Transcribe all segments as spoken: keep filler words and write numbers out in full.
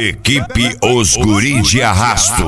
Equipe Os Guri de Arrasto.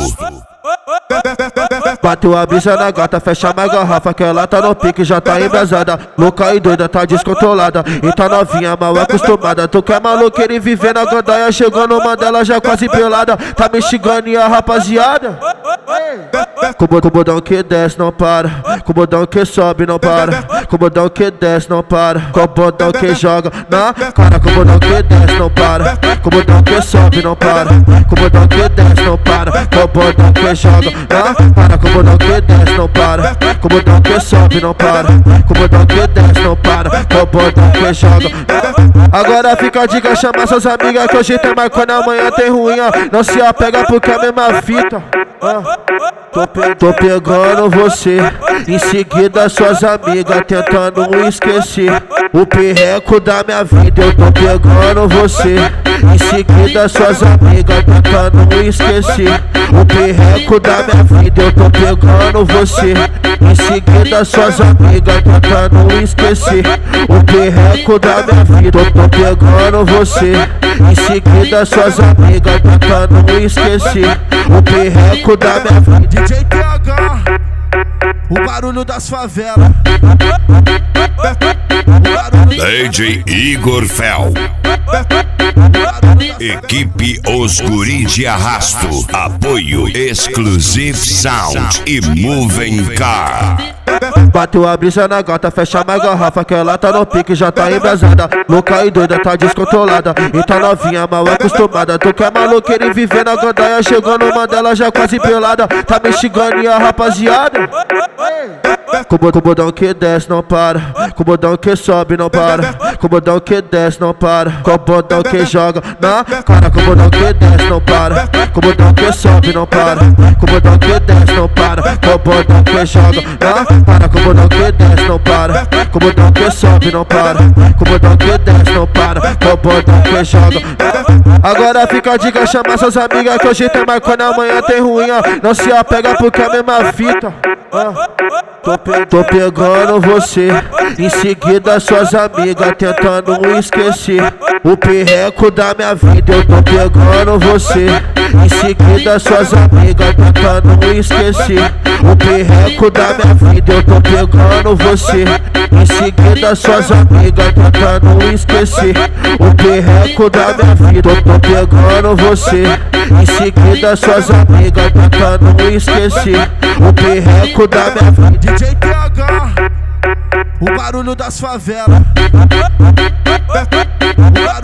Bateu a brisa na gata, fecha mais garrafa, que ela tá no pique, já tá embrasada. Louca e doida, tá descontrolada, e tá novinha, mal acostumada. Tu quer maloqueira e viver na gandaia, chegou no Mandela já quase pelada. Tá me xingando e a rapaziada com o bodão que desce não para, com o bodão que sobe não para, com o bodão que desce não para, com o bodão que joga na cara, com o bodão que desce não para, com o bodão que sobe não para, com o bodão que desce não para, com o bodão que joga na cara, com o bodão que desce não para, com o bodão que sobe não para, com o bodão que desce não para, com o bodão que joga. Agora fica a dica, chama suas amigas que hoje tem marcona, amanhã tem ruinha. Não se apega porque é a mesma fita. Ah, tô, pe tô pegando você, em seguida suas amigas tentando esquecer o perreco da minha vida. Eu tô pegando você, em seguida suas amigas tentando esquecer o perreco da minha vida. Eu tô pegando você, em seguida suas amigas tentando esquecer o perreco da minha vida. Eu tô pegando você, em seguida suas amigas tentando esquecer o perreco da minha vida. D J T H, o barulho das favelas. D J Igor Fel. Equipe Os Guri de Arrasto. Apoio Exclusive Sound e Moving Car. Bateu a brisa na gata, fecha mais garrafa, que ela tá no pique, já tá embrasada. Louca e doida, tá descontrolada, e tá novinha, mal acostumada. Tu quer maloqueira e viver na gandaia, chegou no Mandela já quase pelada. Tá me xingando e a rapaziada com o bodão que desce não para, com o bodão que sobe não para, com o bodão que desce não para, com o bodão que joga na cara, com o bodão que desce não para, com o bodão que sobe não para, com o bodão que desce não para, com o bodão que joga na cara, com o bodão que desce não para, com o bodão que sobe não para, com o bodão que desce não para, com o bodão que joga. Agora fica a dica, chama suas amigas que hoje tem marcona, amanhã tem ruinha. Não se apega porque é a mesma fita. Ah, tô, pe tô pegando você, em seguida suas amigas tentando esquecer o perreco da minha vida. Eu tô pegando você, em seguida suas amigas tentando esquecer o perreco da minha vida. Eu tô pegando você, em seguida suas amigas tentando esquecer o perreco da minha vida. Eu tô pegando você, em seguida suas amigas tentando esquecer o perreco da minha vida. D J T H, o barulho das favelas. O barulho